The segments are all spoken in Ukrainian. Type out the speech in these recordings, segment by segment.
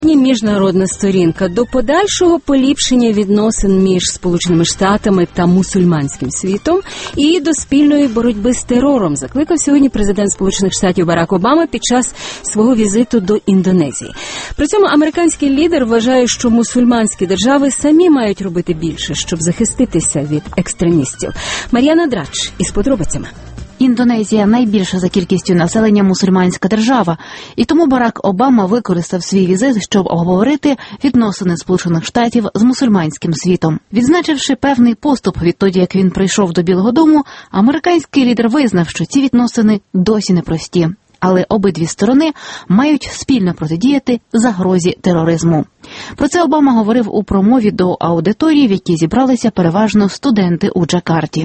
Міжнародна сторінка до подальшого поліпшення відносин між Сполученими Штатами та мусульманським світом і до спільної боротьби з терором закликав сьогодні президент Сполучених Штатів Барак Обама під час свого візиту до Індонезії. При цьому американський лідер вважає, що мусульманські держави самі мають робити більше, щоб захиститися від екстремістів. Мар'яна Драч із подробицями. Індонезія – найбільша за кількістю населення мусульманська держава, і тому Барак Обама використав свій візит, щоб обговорити відносини Сполучених Штатів з мусульманським світом. Відзначивши певний поступ відтоді, як він прийшов до Білого дому, американський лідер визнав, що ці відносини досі непрості. Але обидві сторони мають спільно протидіяти загрозі тероризму. Про це Обама говорив у промові до аудиторії, в якій зібралися переважно студенти у Джакарті.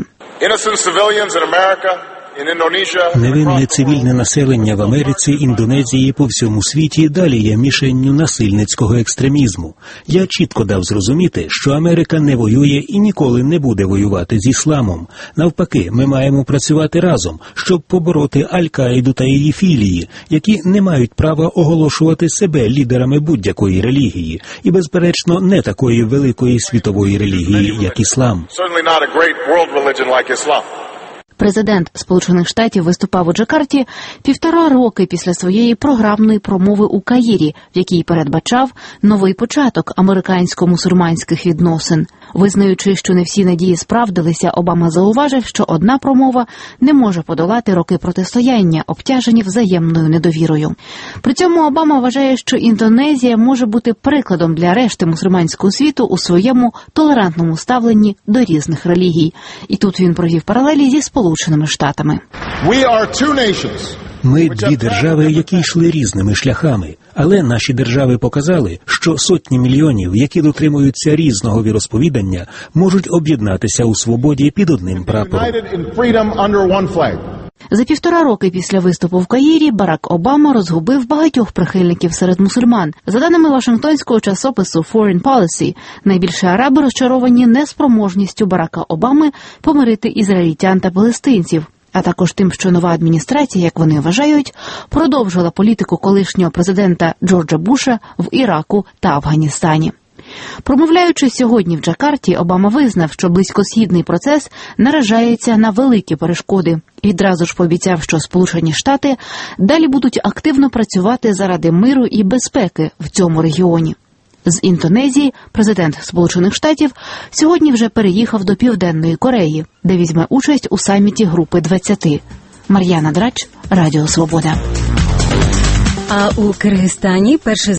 Невинне цивільне населення в Америці, Індонезії, по всьому світі далі є мішенню насильницького екстремізму. Я чітко дав зрозуміти, що Америка не воює і ніколи не буде воювати з ісламом. Навпаки, ми маємо працювати разом, щоб побороти Аль-Каїду та її філії, які не мають права оголошувати себе лідерами будь-якої релігії. І, безперечно, не такої великої світової релігії, як іслам. Президент Сполучених Штатів виступав у Джакарті 1,5 роки після своєї програмної промови у Каїрі, в якій передбачав новий початок американсько-мусульманських відносин. Визнаючи, що не всі надії справдилися, Обама зауважив, що одна промова не може подолати роки протистояння, обтяжені взаємною недовірою. При цьому Обама вважає, що Індонезія може бути прикладом для решти мусульманського світу у своєму толерантному ставленні до різних релігій. І тут він провів паралелі зі Сполученими Штатами. Ми дві держави, які йшли різними шляхами. Але наші держави показали, що сотні мільйонів, які дотримуються різного віросповідання, можуть об'єднатися у свободі під одним прапором. За 1,5 роки після виступу в Каїрі Барак Обама розгубив багатьох прихильників серед мусульман. За даними вашингтонського часопису Foreign Policy, найбільше араби розчаровані неспроможністю Барака Обами помирити ізраїльтян та палестинців, а також тим, що нова адміністрація, як вони вважають, продовжила політику колишнього президента Джорджа Буша в Іраку та Афганістані. Промовляючи сьогодні в Джакарті, Обама визнав, що близькосхідний процес наражається на великі перешкоди. Відразу ж пообіцяв, що Сполучені Штати далі будуть активно працювати заради миру і безпеки в цьому регіоні. З Індонезії президент Сполучених Штатів сьогодні вже переїхав до Південної Кореї, де візьме участь у саміті Групи 20. Мар'яна Драч, Радіо Свобода. А у Киргизстані перше